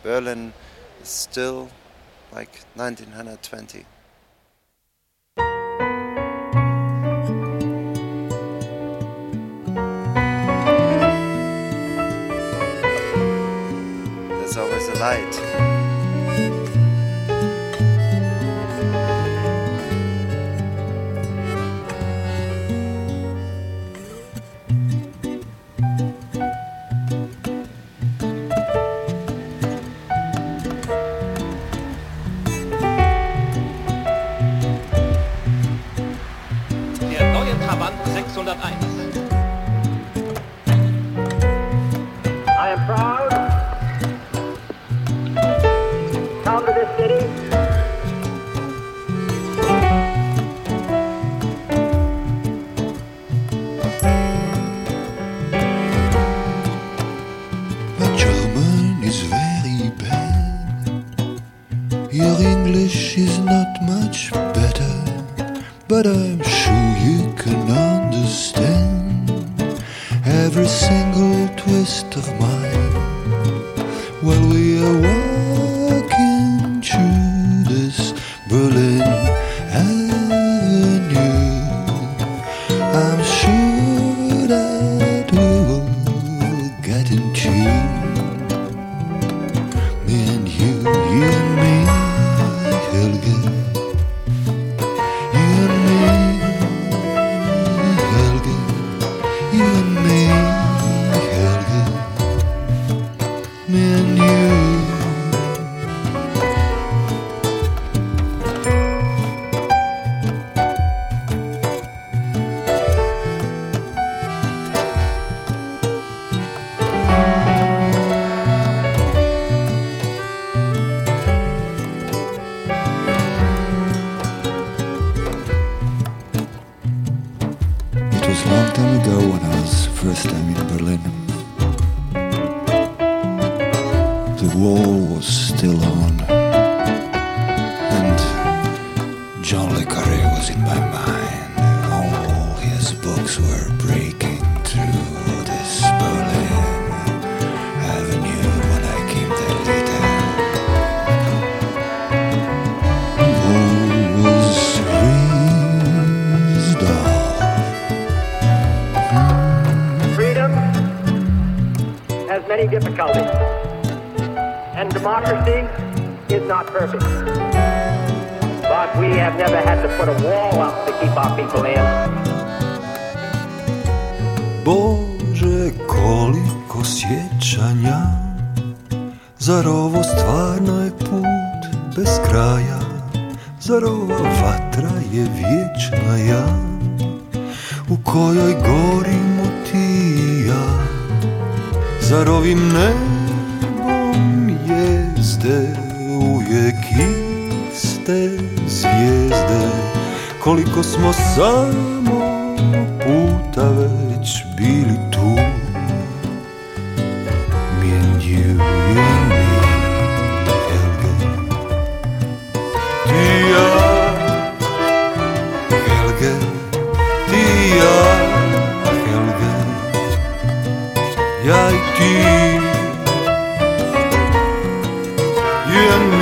Berlin is still like 1920. There's always a light. I am proud to come to this city My German is very bad. Your English is not much better, but I'm sure you can understand every single twist of mine while we are walking through this Berlin Avenue. I'm sure that we will get in tune, me and you and me, Helge. You and me, Helge. You and me, Helge. Me and you. It was a long time ago when I was first time in Berlin. The wall was still on, and John Le Carré was in my mind. All his books were breaking through this Berlin Avenue when I came there later. The wall was raised off. freedom has many difficulties, and democracy is not perfect. But we have never had to put a wall up to keep our people in. Bože, koliko sjećanja, zar ovo stvarno je put bez kraja, zar ova vatra je vječna ja, u kojoj gorimo ti i ja, zar ovim nebom jezde uvijek iste zvijezde, koliko smo samo puta već bili tu. Me and you and me, Helge. Ti i ja, Helge. Ti i ja, Helge. Ja i ti. You and